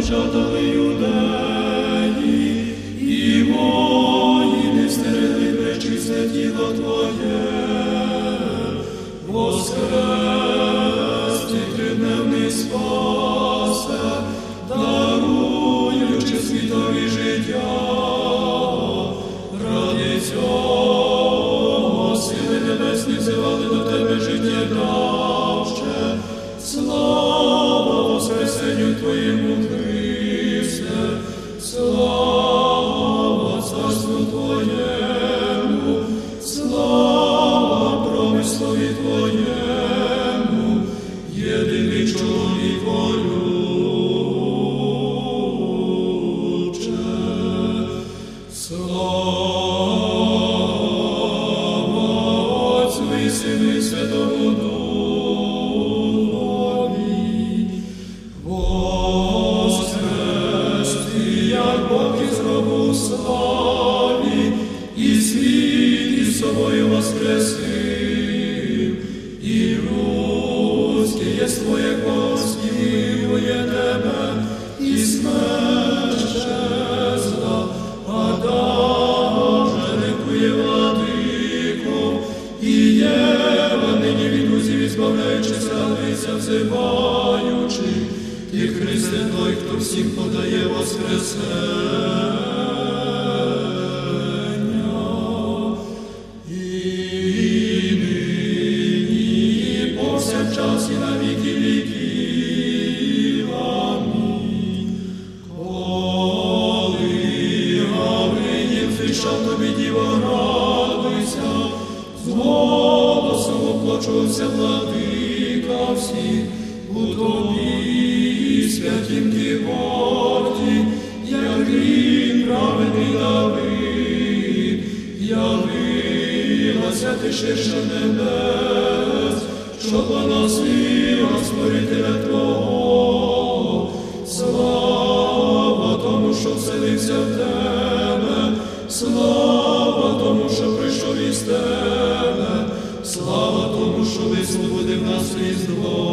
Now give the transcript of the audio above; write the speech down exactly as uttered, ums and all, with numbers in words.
жадали юдеї, і воїни стерегли пречисте тіло Твоє. Воскрес Ти тридневний Спасе, даруючи світові життя. Ради цього сили небесні взивали до Тебе життя давще. Слава Воскресенню Твоєму, Христе, слава Царству Твоєму, слава промислові Твоєму, єдиний чоловік волюче. Слава Отцю і Сину і Святому Духові, воскрес Ти, як Бог із гробу у славі, і світ із собою воскресив, і людське єство співує Тебе, і смерть щезла, Адам же ликує, владико, і Єва нині від друзів ізбавляючись, радується, взиваючи, Ти, Христе, той, хто всім подає воскресення. І нині, повсякчас, і на віки віків. Амінь. Коли Гавриїл звіщав Тобі, Діво, радуйся, з голосом оплачувався владика всіх у Тобі, святім Ти горді, як грім праведний Давид. Явилася Ти ширше небес, щоб поносила Створителя Твого. Слава тому, що вселився в Тебе, слава тому, що прийшов із Тебе, слава тому, що висвободив нас Різдво.